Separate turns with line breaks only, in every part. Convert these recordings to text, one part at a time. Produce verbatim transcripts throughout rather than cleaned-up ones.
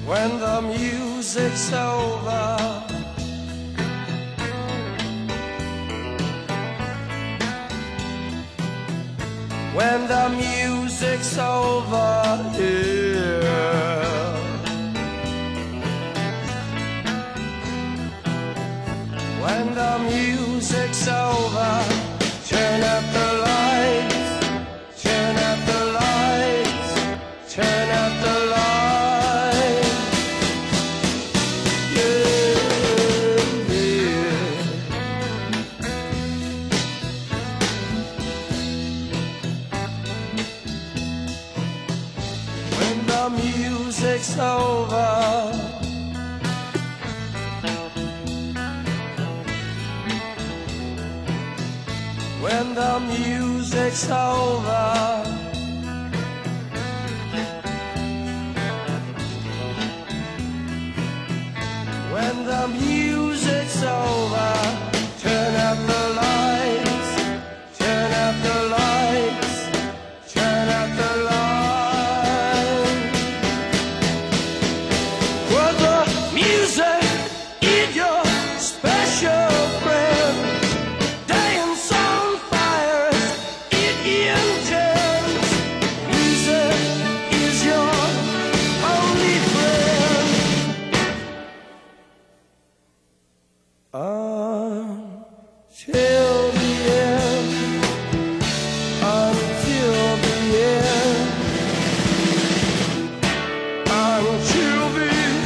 when the music's over. When the music's over, yeah. When the music's over, turn up the lights, turn up the lights, turn up the lights. Yeah, yeah. When the music's over, when the music's over, when the music's over, turn up the lights, turn up the lights, turn up the lights. Well, the music is your special friend. Dance on fires, it intends. Music is your only friend. Until the end, until the end, until the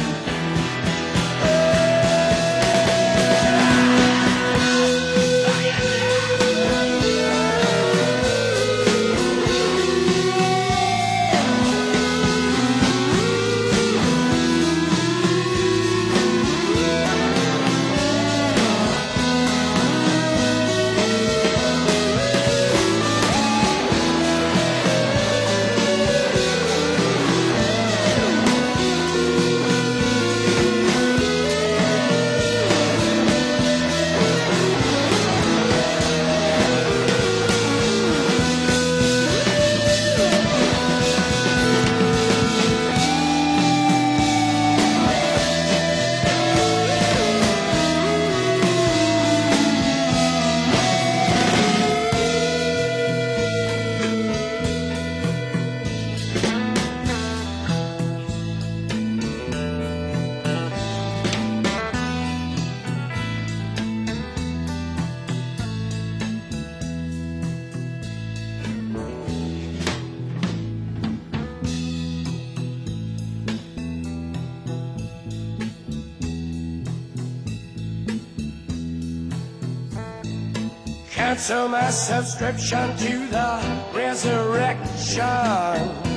cancel my subscription to the resurrection.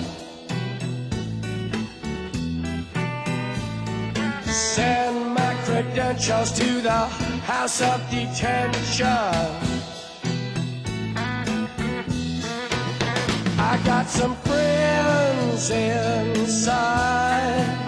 Send my credentials to the house of detention. I got some friends inside.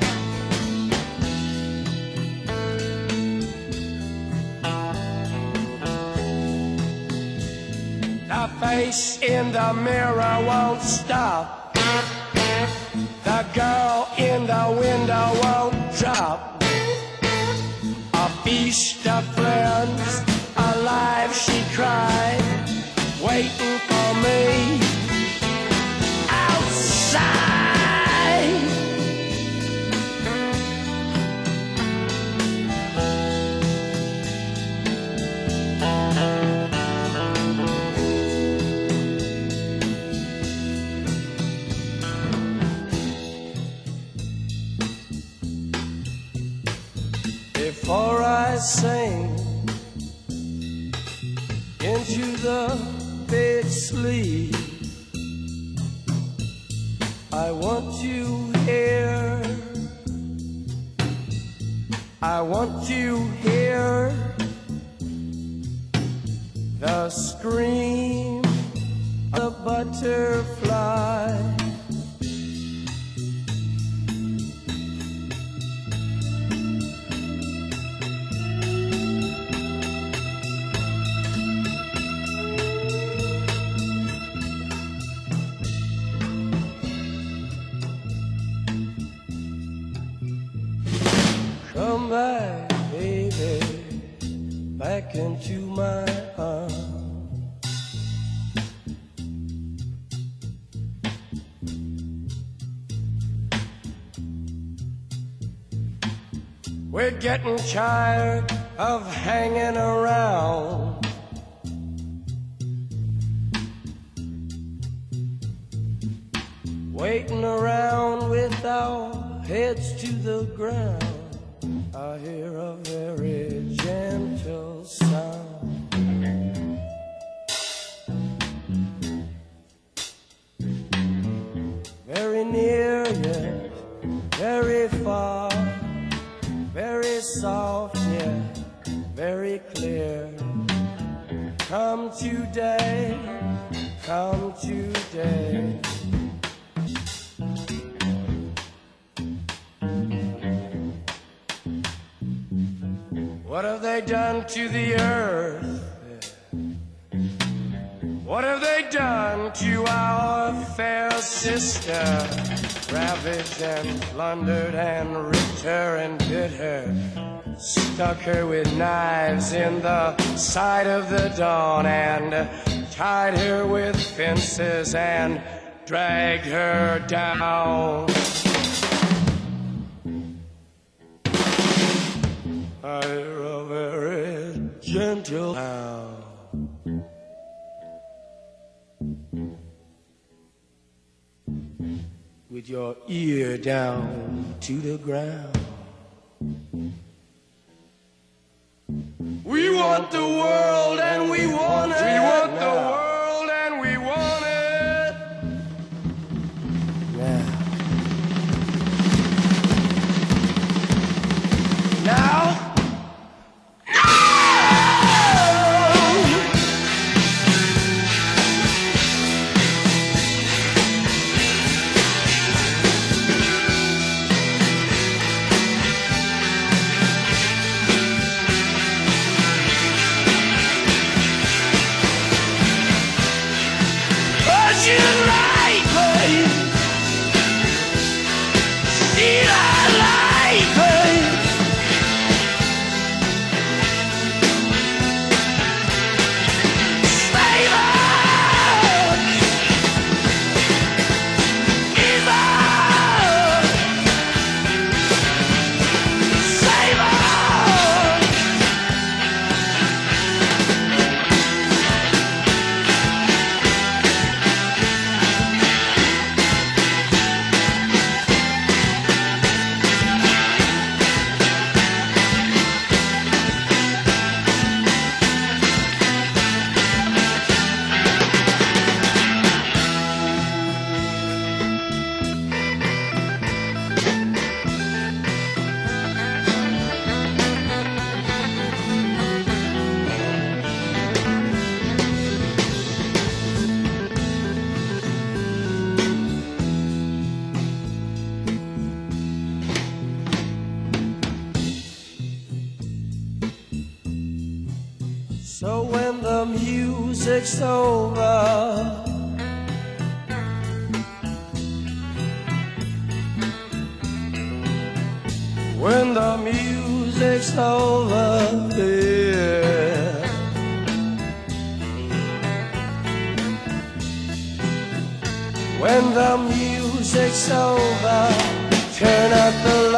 The face in the mirror won't stop. The girl in the window won't drop. A feast of friends, alive she cried, waiting for me outside. Before I sing into the big sleep, I want you here. I want you here. The scream of a butterfly. into my arms. We're getting tired of hanging around, waiting around with our heads to the ground. I hear a very gentle sound, very near yet very far, very soft yet very clear. Come today, come today. What have they done to the earth? What have they done to our fair sister? Ravaged and plundered and ripped her and bit her, stuck her with knives in the side of the dawn, and tied her with fences and dragged her down. I hear a very gentle sound, with your ear down to the ground. We want the world and we want it. We want the world and we want it. Now. Now. So when the music's over, when the music's over, yeah, when the music's over, turn out the light.